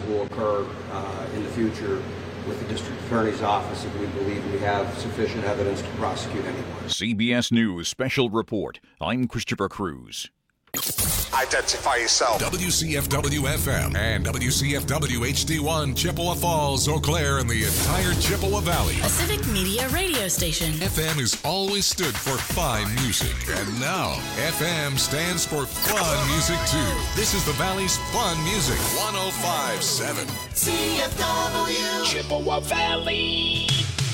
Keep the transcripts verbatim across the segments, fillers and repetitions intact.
will occur uh, in the future with the district attorney's office if we believe we have sufficient evidence to prosecute anyone. C B S News Special Report. I'm Christopher Cruz. Identify yourself. W C F W F M and W C F W H D one, Chippewa Falls, Eau Claire, and the entire Chippewa Valley. A civic media radio station. F M has always stood for fine music, and now F M stands for fun music too. This is the Valley's fun music. one oh five point seven C F W Chippewa Valley.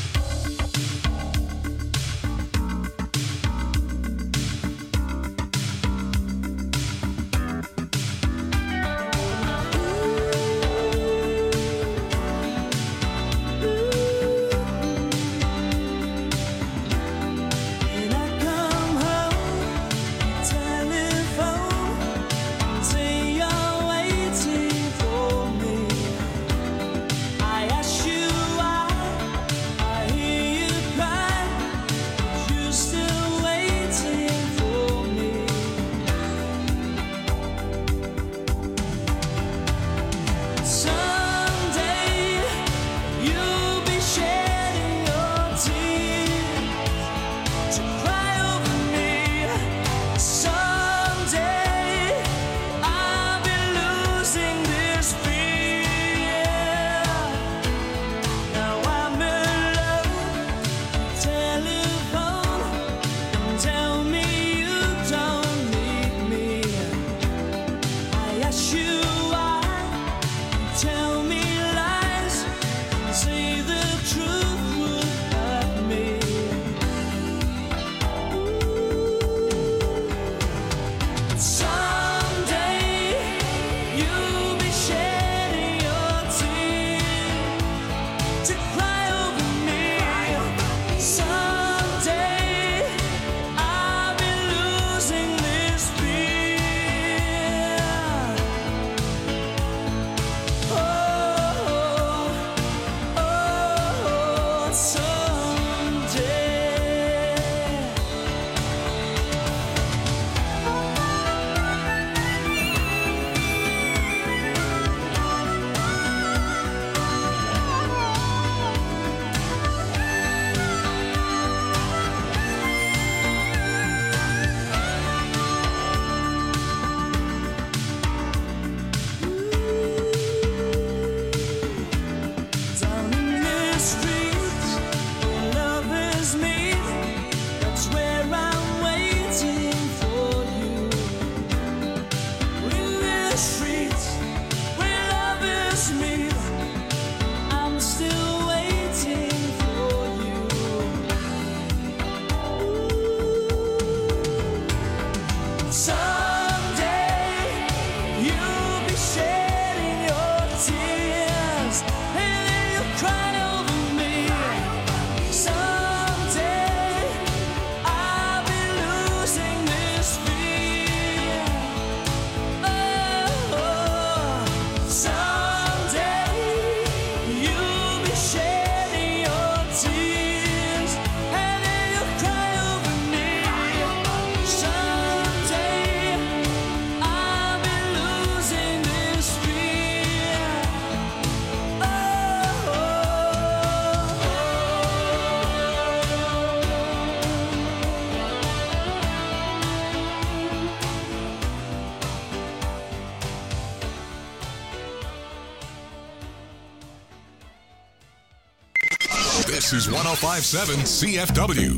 This is one oh five point seven C F W.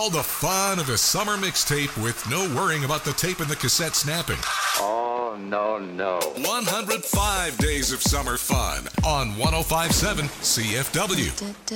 All the fun of a summer mixtape with no worrying about the tape and the cassette snapping. Oh, no, no. one hundred five days of summer fun on one oh five point seven C F W.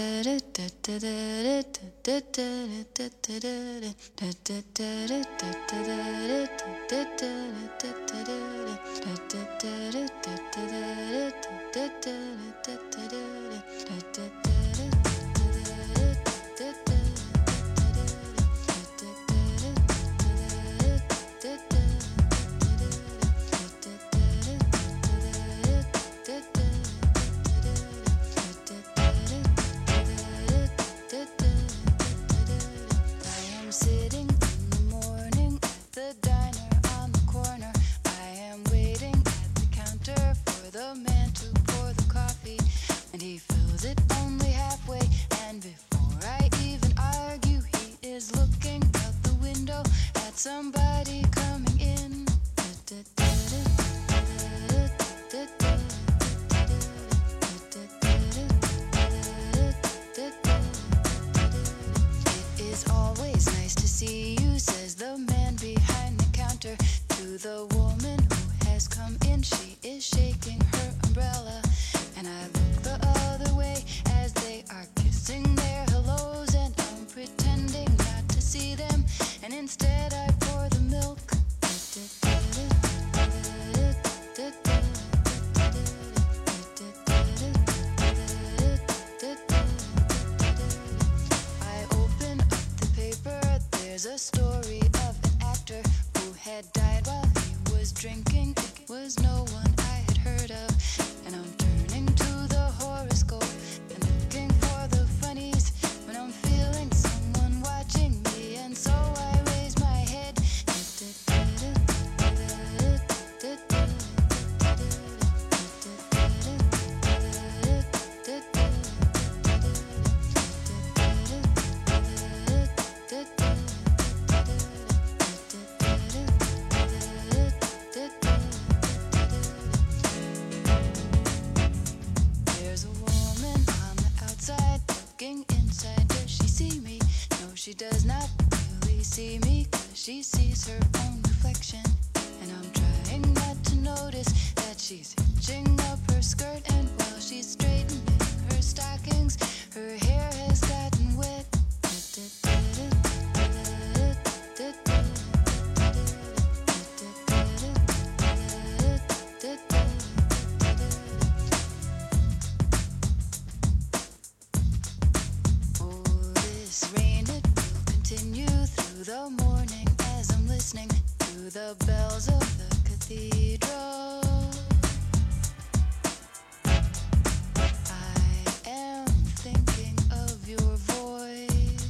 Somebody coming in. It is always nice to see you, says the man behind the counter to the woman who has come in. She is shaking her umbrella, and I look the other way as they are kissing their hellos, and I'm pretending not to see them, and instead I pour the milk. I open up the paper, there's a story of an actor who had died while he was drinking. It was no one I had heard of, and I'm turning to the horoscope and looking for the funnies when I'm feeling someone watching me, and so I raise my head. There's a woman on the outside looking inside. Does she see me? No, she does not really see me, 'cause she sees her own reflection. And I'm trying not to notice that she's hitching up her skirt, and while she's straightening her stockings, her hair has gotten wet. Oh, this rain, it will continue through the morning as I'm listening to the bells of the cathedral. I am thinking of your voice.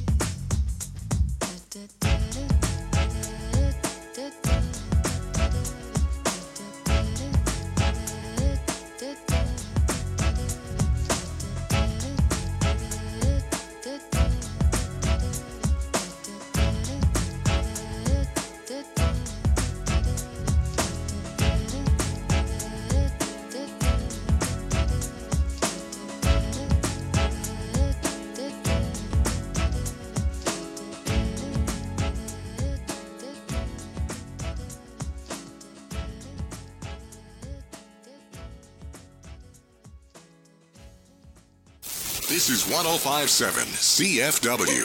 This is one oh five point seven C F W.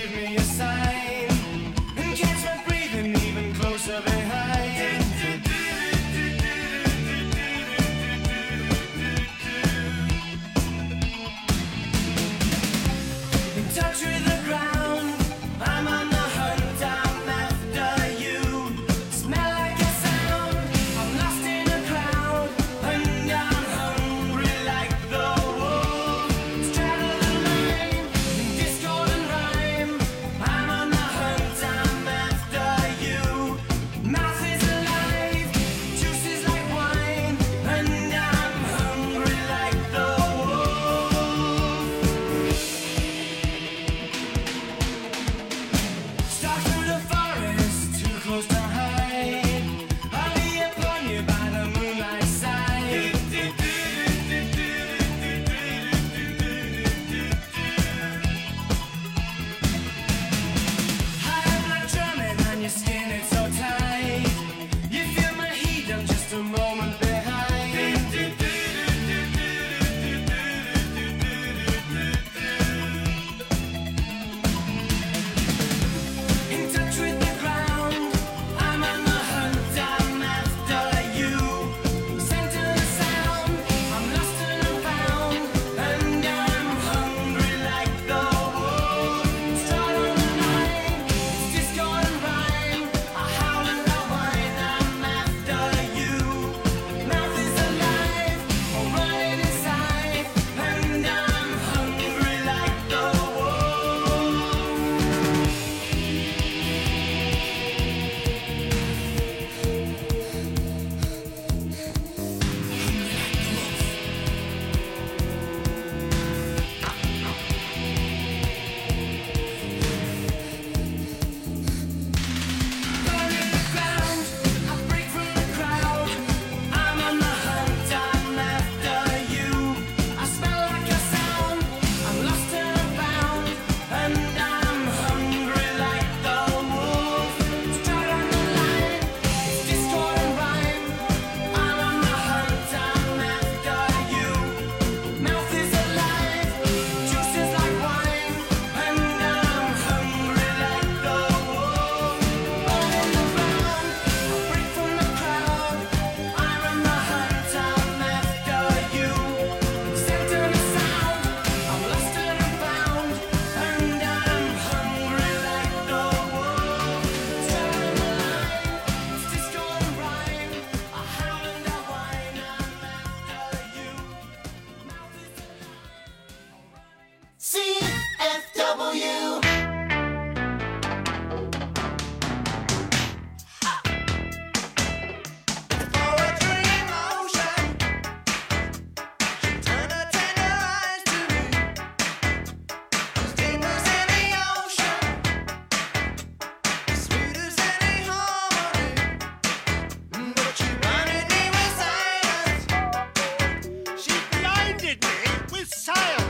Breathing even closer behind. blinded me with science.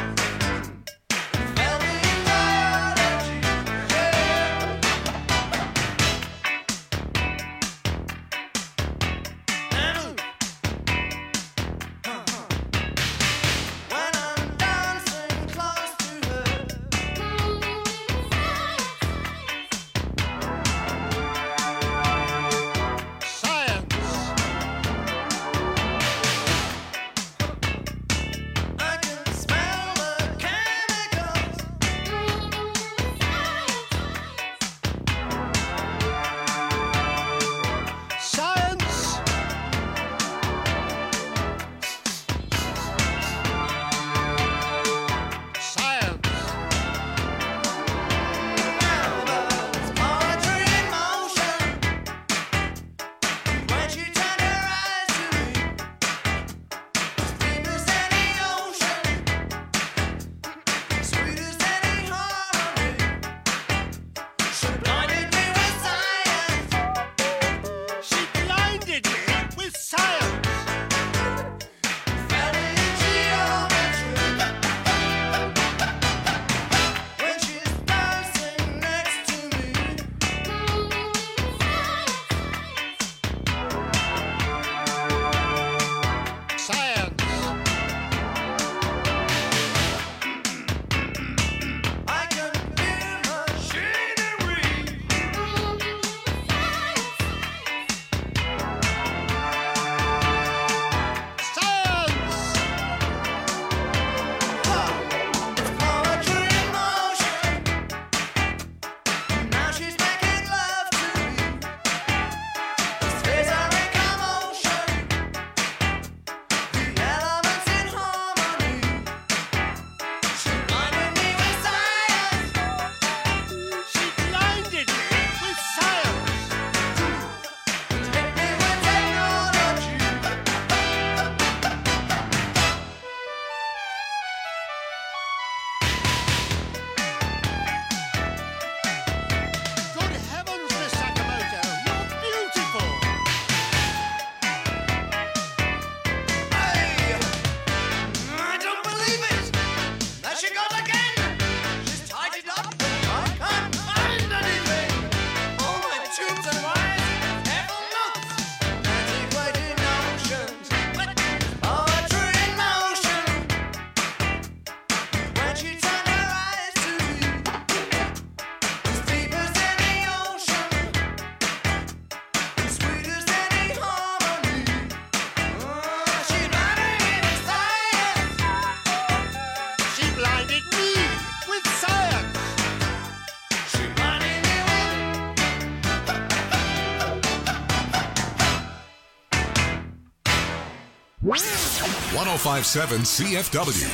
one oh five point seven C F W,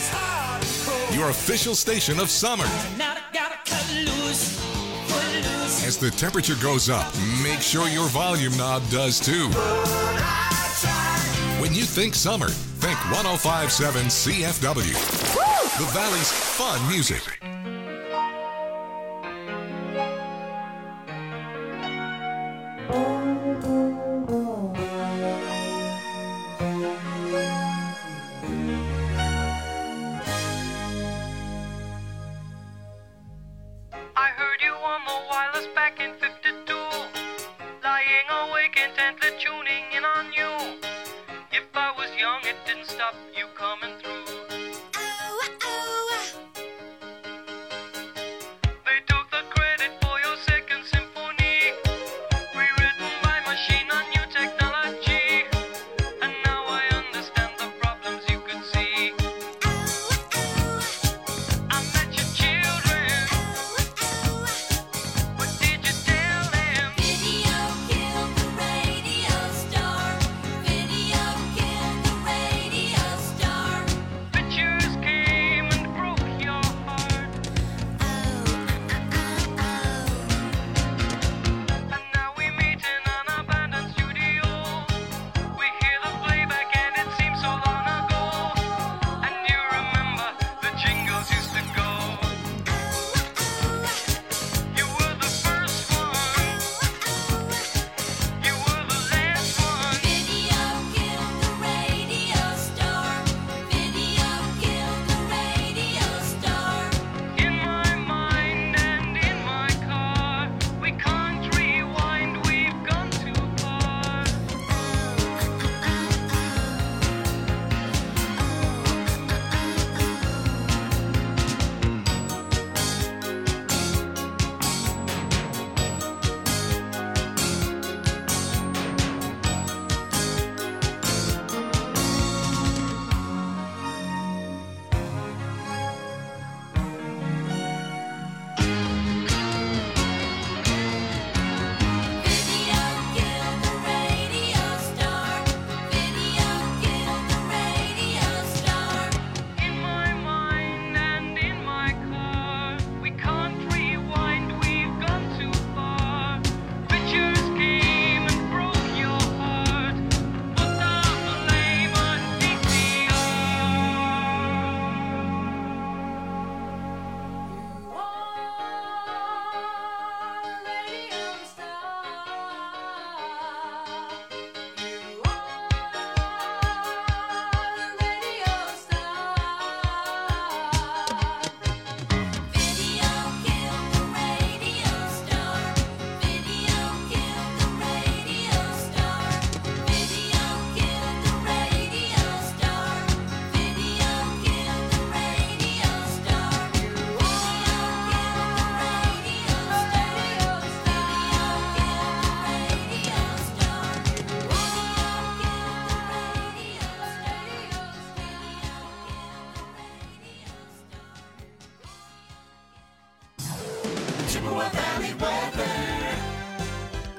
your official station of summer. As the temperature goes up, make sure your volume knob does too. When you think summer, think one oh five point seven C F W, the Valley's fun music.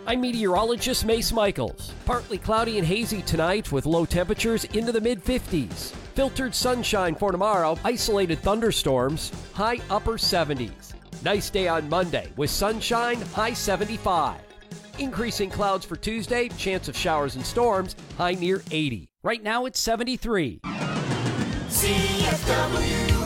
I'm meteorologist Mace Michaels. Partly cloudy and hazy tonight with low temperatures into the mid fifties. Filtered sunshine for tomorrow, isolated thunderstorms, high upper seventies. Nice day on Monday with sunshine, high seventy-five. Increasing clouds for Tuesday, chance of showers and storms, high near eighty. Right now it's seventy-three. C F W.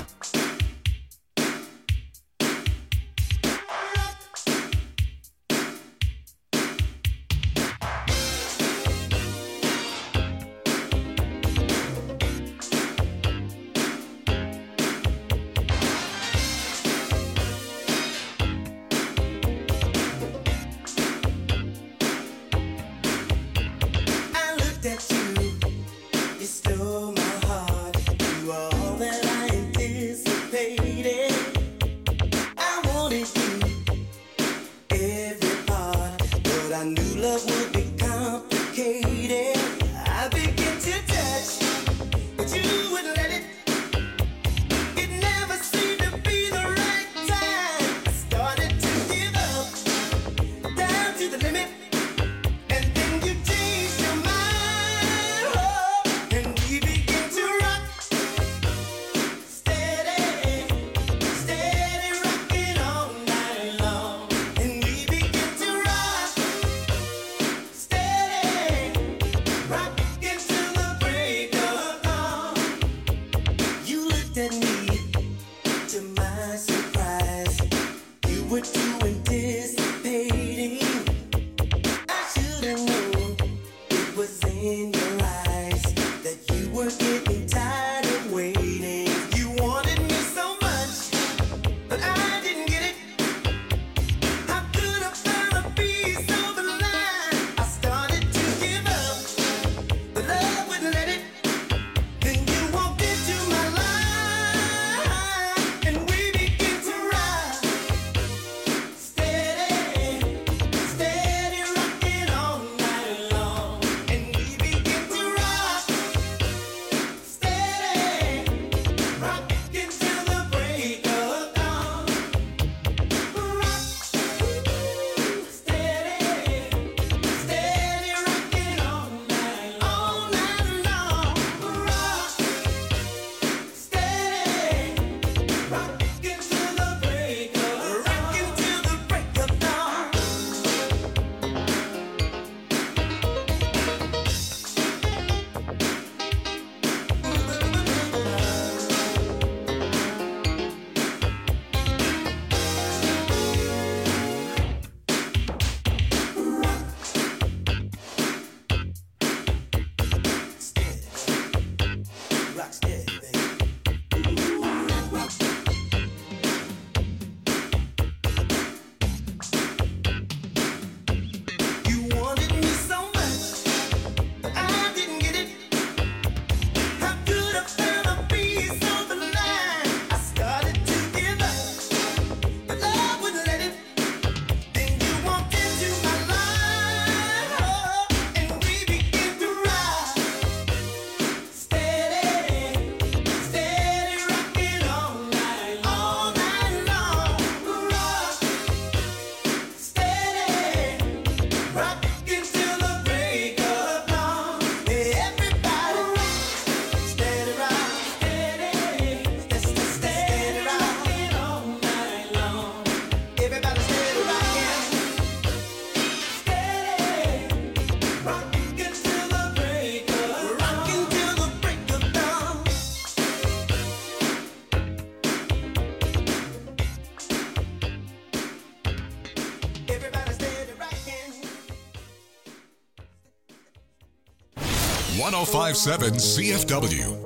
one oh five point seven C F W.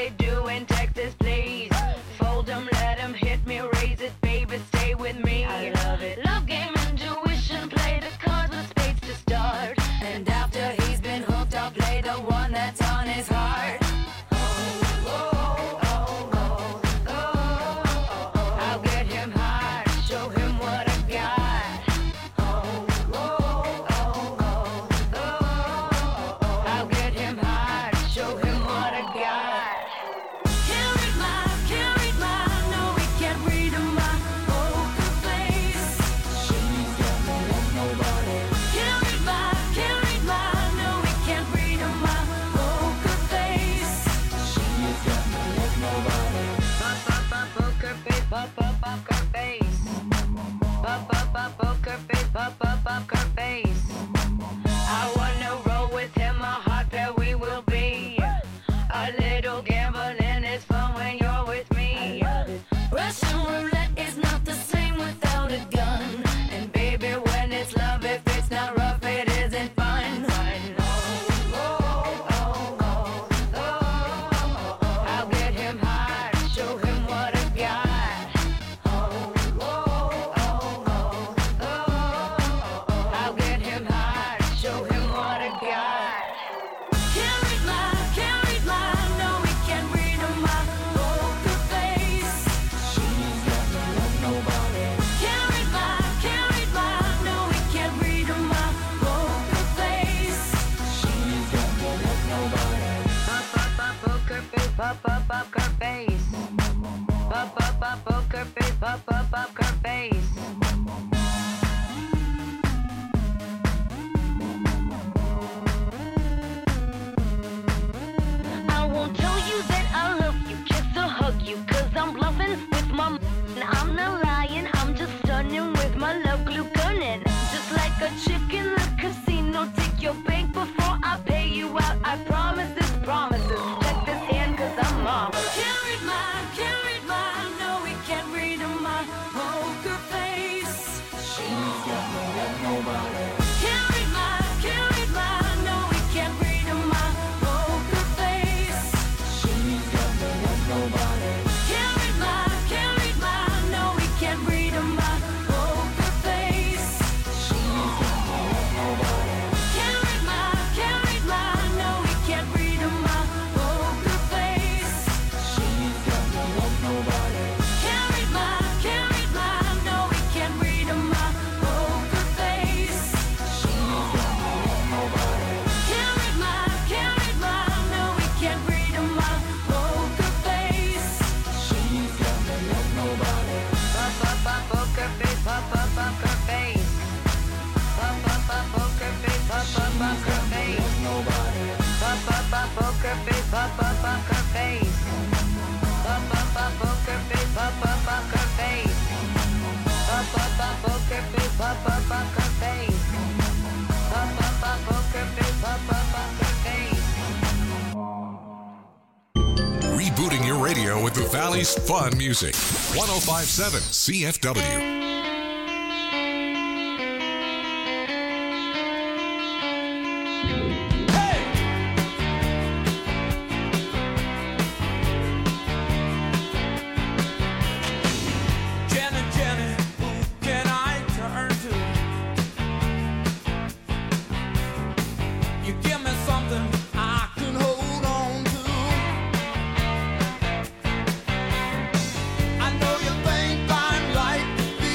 Fold 'em, let 'em hit me, raise it, baby, stay with me. the chick in the casino. Take your bank before I pay you out. I promise this, promises. Check this hand, cause I'm marvelous. Can't read mine, can't read mine. No, we can't read my poker face. She's got no love, nobody. Can't read mine, can't read mine. No, we can't read my poker face. She's got no love, nobody. Can't read mine, can't read mine. No, we can't read my poker face. She's got no love, nobody. Can't read mine, can't read mine. No, we can't read my poker face. She's got no love, nobody. Can't read mine, can't read mine. No, we can't read my poker face. She's got no love, nobody. Can't read mine, can't read mine. No, we can't read my poker face. She's got no love, nobody. Pop up, pop poker face, pop up, poker face. Pop up, pop poker face, pop up, poker face. Nobody. Pop up, pop poker face, pop up, poker face. Pop up, pop poker face, pop up, poker face. Pop up, pop poker face, pop up, poker face. Pop up, pop poker face, pop up, poker face. Rebooting your radio with the Valley's fun music. one oh five point seven C F W. Jenny, Jenny, who can I turn to? You give me something I can hold on to. I know you think I'm like to be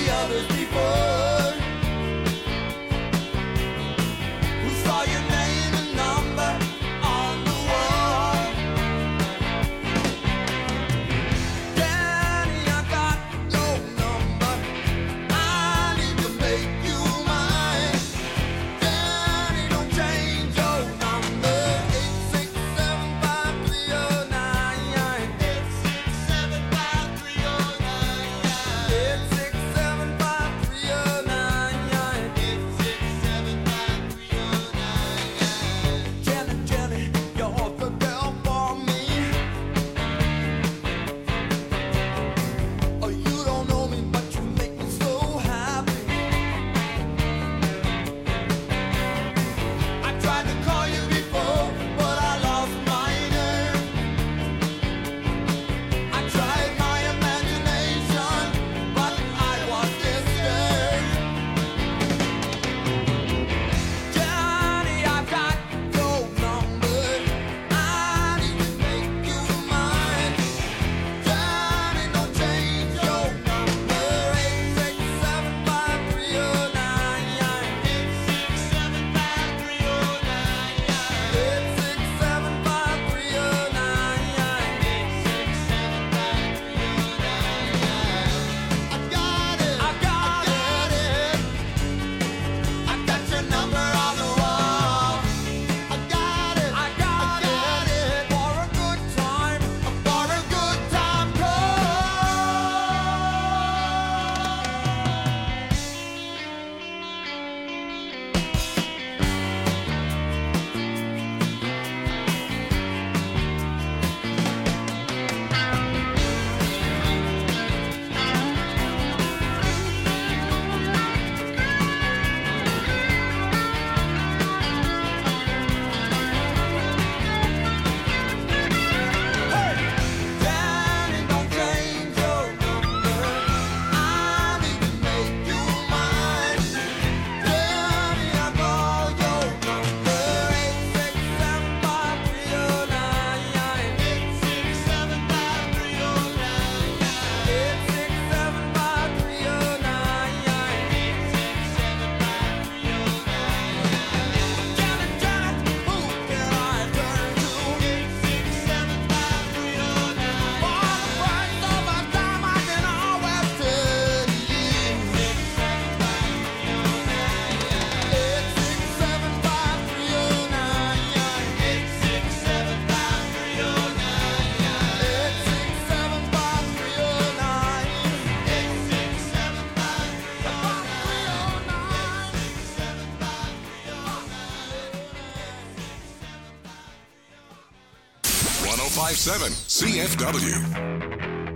five point seven C F W.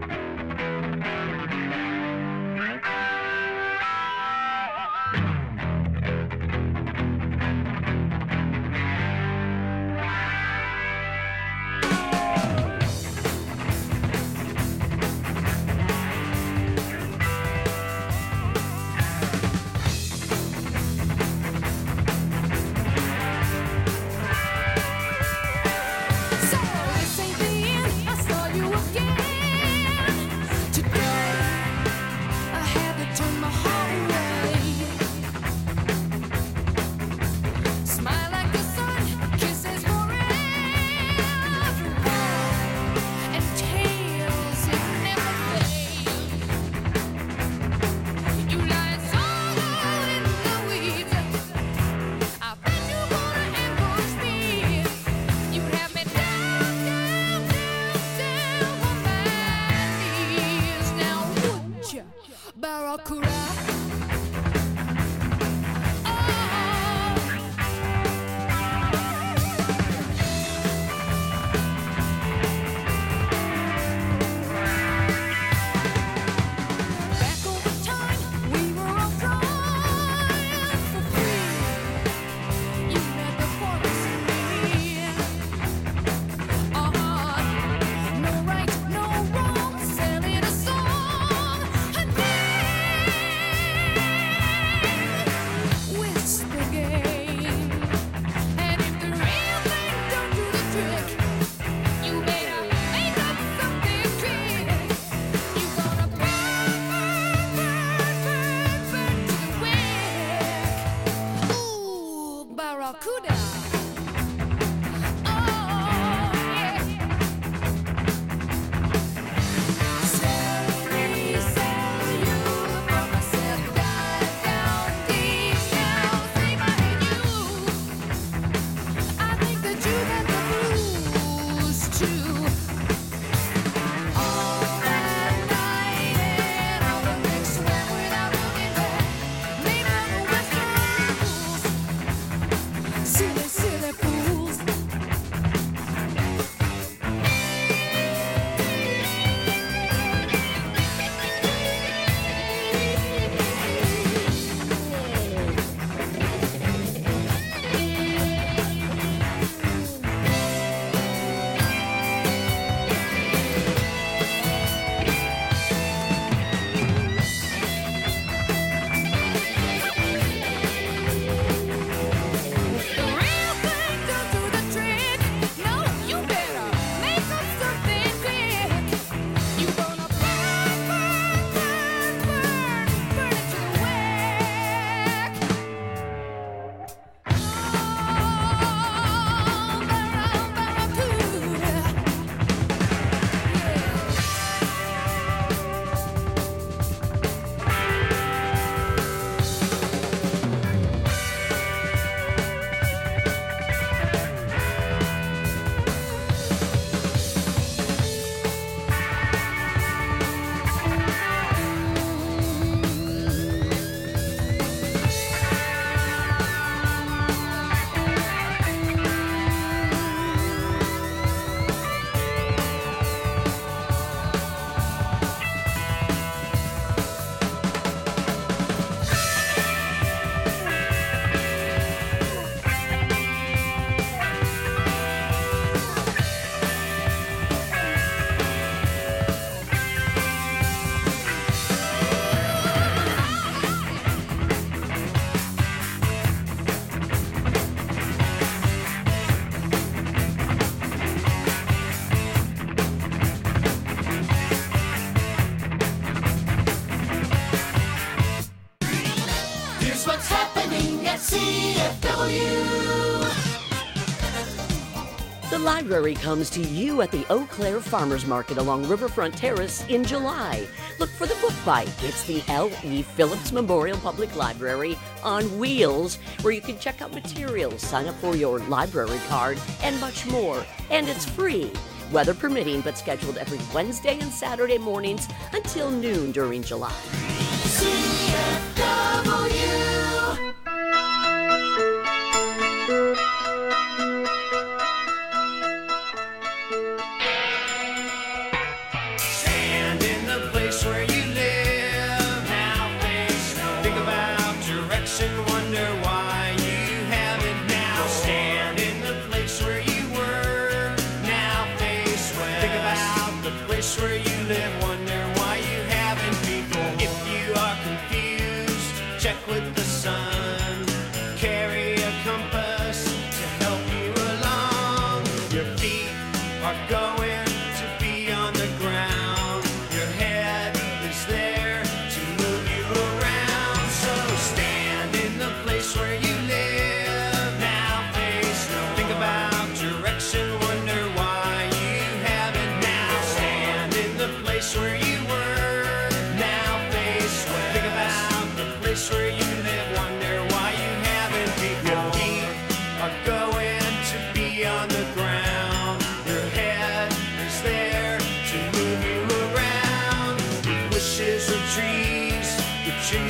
The library comes to you at the Eau Claire Farmers Market along Riverfront Terrace in July. Look for the Book Bite. It's the L E Phillips Memorial Public Library on wheels, where you can check out materials, sign up for your library card, and much more. And it's free, weather permitting, but scheduled every Wednesday and Saturday mornings until noon during July. C F W.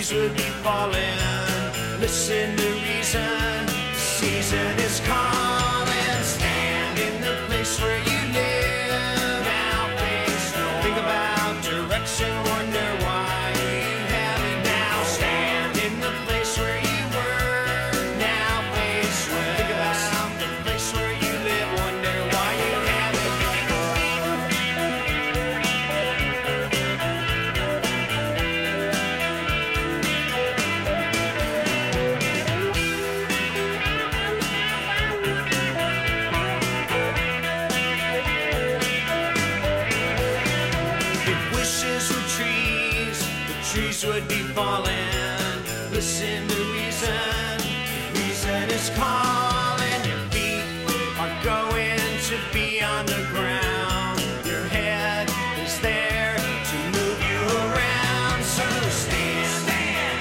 trees would be falling. Listen to reason, the season is calling. Stand in the place where you live. Now face no. Think about direction, wonder why you have it now. Stand in the place where you were. Now face where. Think about the place where you live, wonder why you have it. Trees would be falling. Listen to reason. Reason is calling. Your feet are going to be on the ground. Your head is there to move you around. So stand, stand.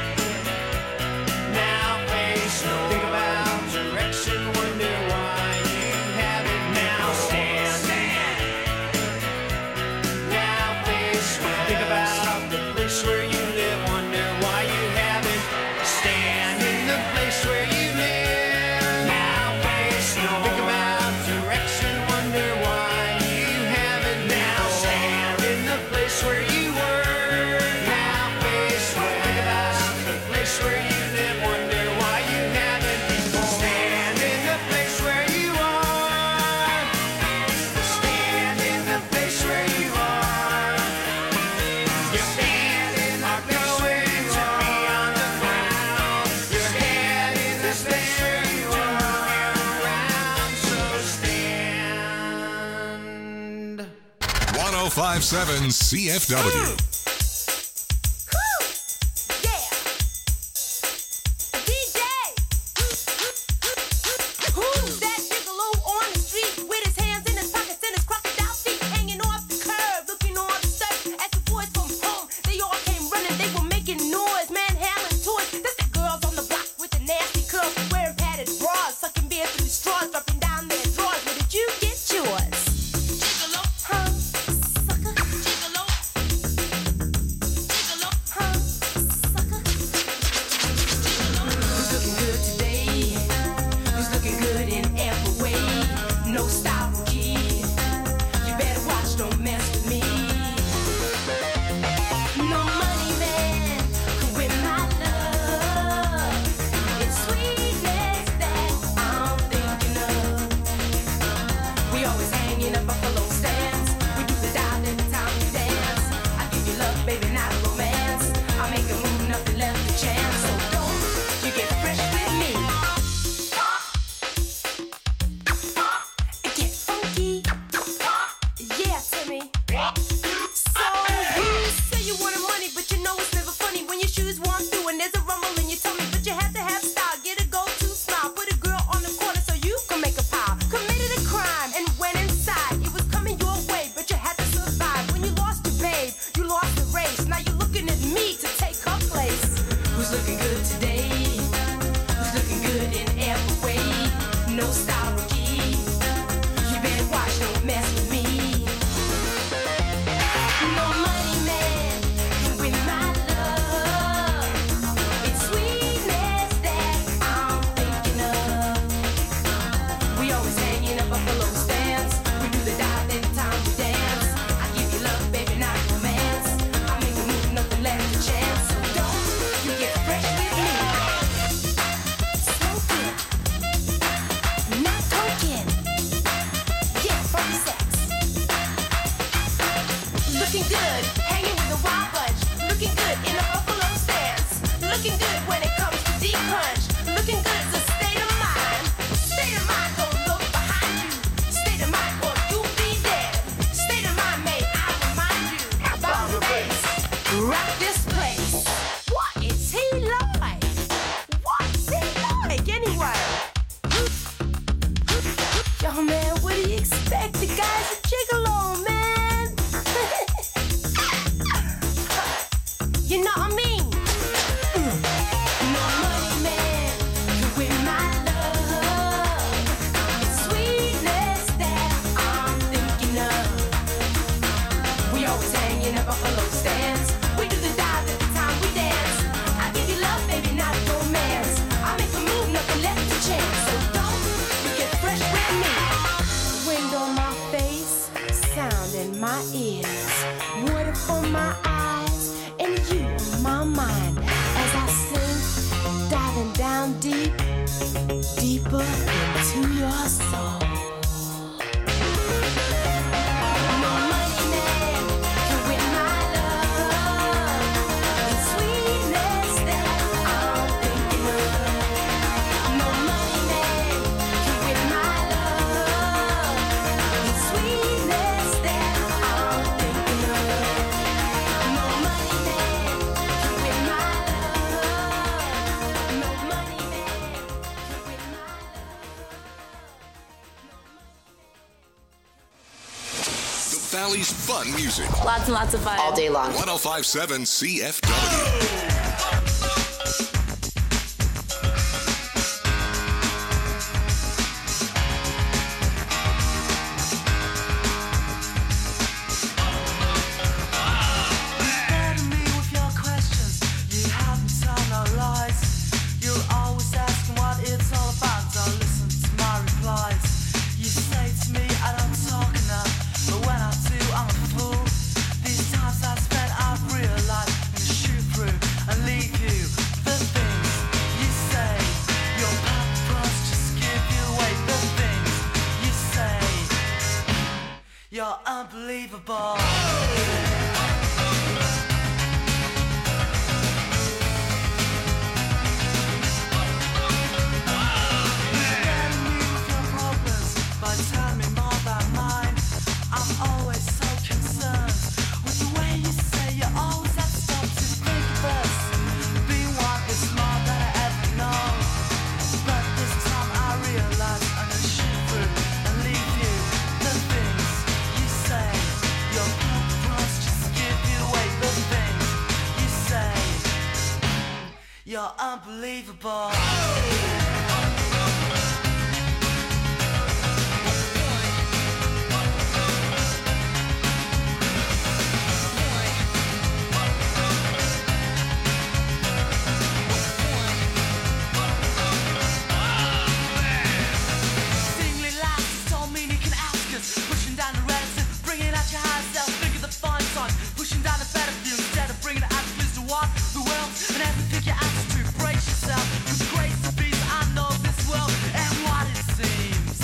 Now face no. Think about direction. Wonder why you have it now. Stand, stand. Now face no. Think about where you live, wonder why you haven't. Stand in the place where you live. Now face no. Think about direction, wonder why you haven't. Now stand in the place where you were. Now face no. Think about the place where you live, wonder why you haven't. Stand in the place where you are. Stand in the place where you are. You one oh five point seven C F W. You know what I mean? No money man can win my mind as I sink, diving down deep, deeper into your soul. Valley's fun music. Lots and lots of fun. All day long. one oh five point seven C F W. You're unbelievable. You're unbelievable. Seemingly lies, don't mean you can ask us. Pushing down the reticence, bringing out your higher self. Think of the fun song, pushing down the better view instead of bringing it out to what the world and everything you ask to brace yourself with the grace of peace. I know this world and what it seems.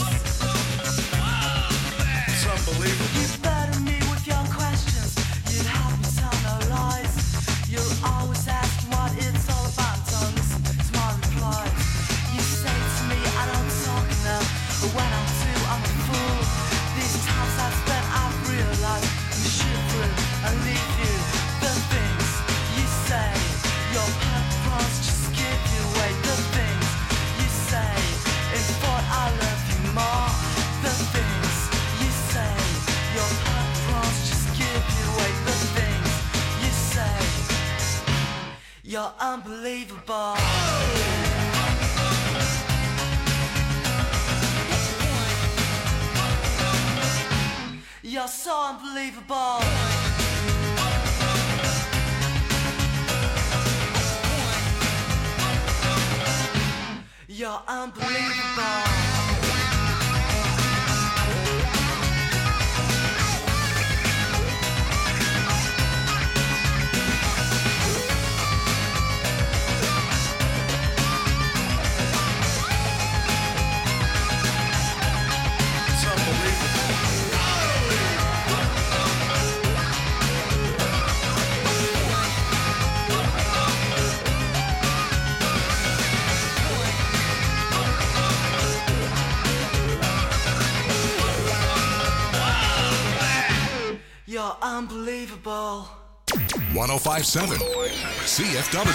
It's unbelievable. You burden me with your questions. You help me tell no lies. You're always asking what it's all about. Don't listen to my replies. You say to me I don't talk enough, but when I do I'm a fool. These times I've spent I've realized I'm shoot through and leave you the things you say. Your purpose just give you away the things you say. In thought I love you more. The things you say. Your purpose just give you away the things you say. You're unbelievable. You're so unbelievable. You're unbelievable. You're unbelievable. one oh five point seven C F W.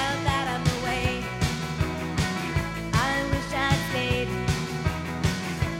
I wish I'd stayed.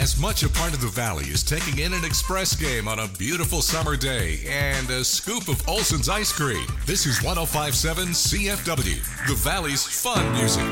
As much a part of the Valley as taking in an Express game on a beautiful summer day and a scoop of Olson's ice cream. This is one oh five point seven C F W, the Valley's fun music.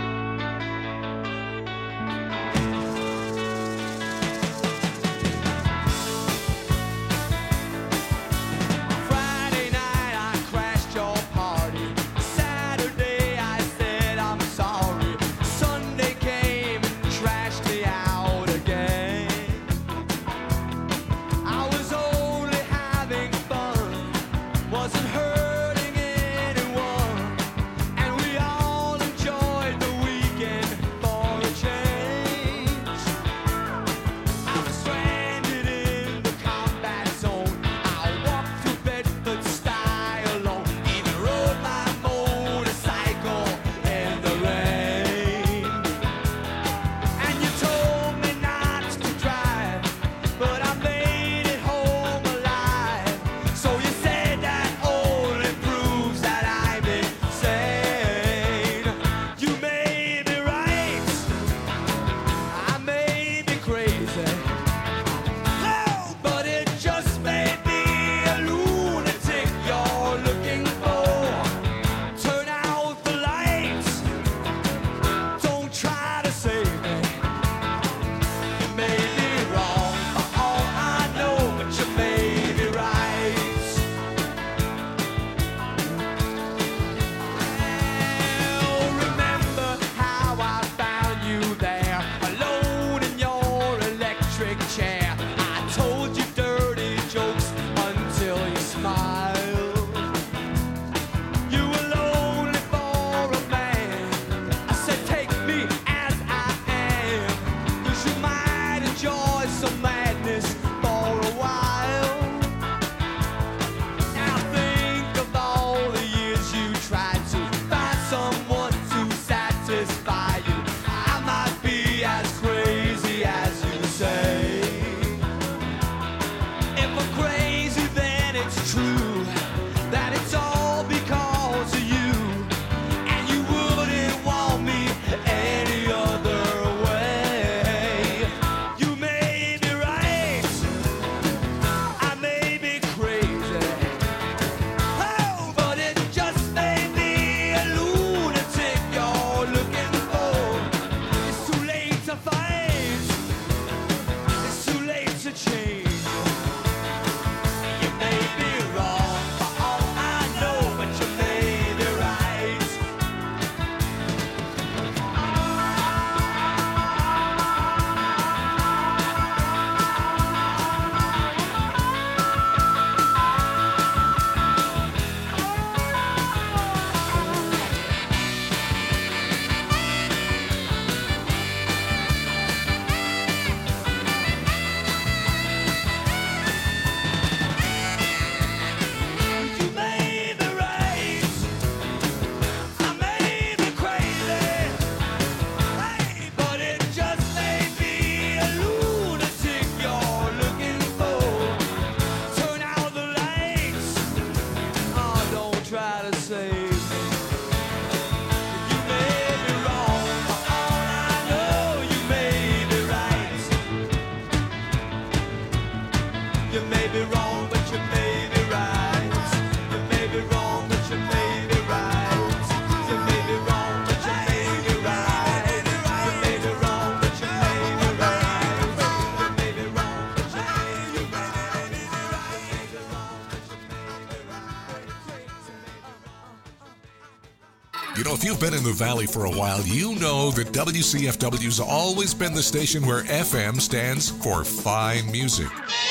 You know, if you've been in the Valley for a while, you know that W C F W's always been the station where F M stands for fine music.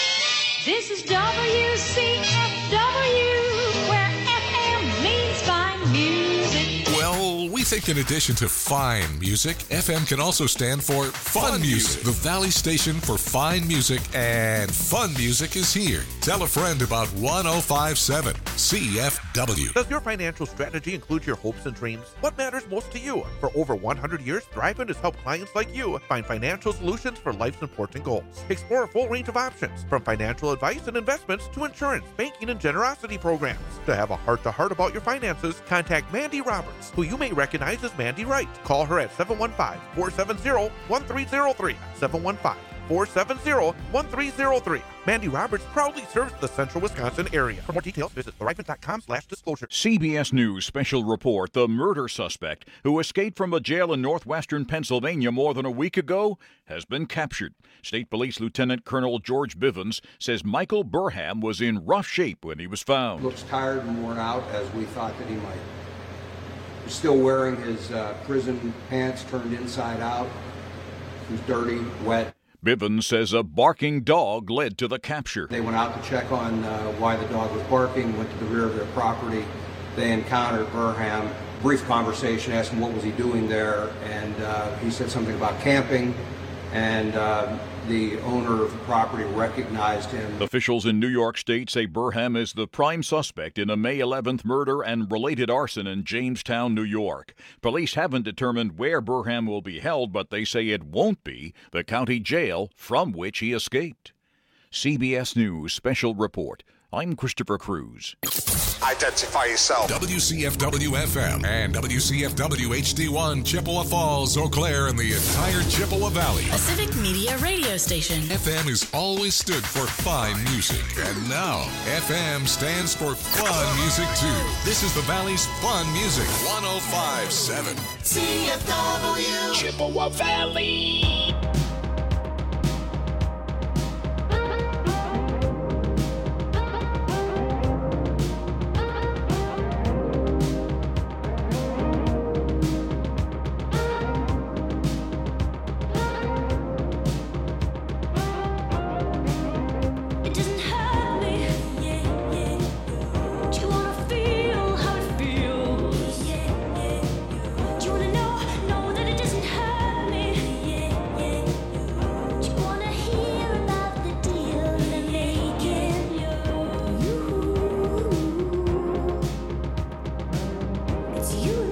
This is W C F W, where F M means fine music. Well, we think in addition to fine music, F M can also stand for fun, fun music. music. The Valley station for fine music, and fun music is here. Tell a friend about one oh five point seven C F W. Does your financial strategy include your hopes and dreams? What matters most to you? For over one hundred years, Thrivent has helped clients like you find financial solutions for life's important goals. Explore a full range of options, from financial advice and investments to insurance, banking, and generosity programs. To have a heart-to-heart about your finances, contact Mandy Roberts, who you may recognize as Mandy Wright. Call her at seven one five, four seven zero, one three zero three, seven one five, four seven zero, one three zero three. Mandy Roberts proudly serves the central Wisconsin area. For more details, visit thrivent.com slash disclosure. C B S News special report. The murder suspect who escaped from a jail in northwestern Pennsylvania more than a week ago has been captured. State Police Lieutenant Colonel George Bivens says Michael Burham was in rough shape when he was found. Looks tired and worn out, as we thought that he might. He's still wearing his uh, prison pants turned inside out. He's dirty, wet. Bivens says a barking dog led to the capture. They went out to check on uh, why the dog was barking, went to the rear of their property. They encountered Burham. Brief conversation, asked him what was he doing there, and uh, he said something about camping, and uh, the owner of the property recognized him. Officials in New York State say Burham is the prime suspect in a May eleventh murder and related arson in Jamestown, New York. Police haven't determined where Burham will be held, but they say it won't be the county jail from which he escaped. C B S News Special Report. I'm Christopher Cruz. Identify yourself. W C F W F M and W C F W H D one, Chippewa Falls, Eau Claire, and the entire Chippewa Valley. A civic media radio station. F M has always stood for fine music, and now F M stands for fun music too. This is the Valley's fun music. one oh five point seven C F W Chippewa Valley. It's you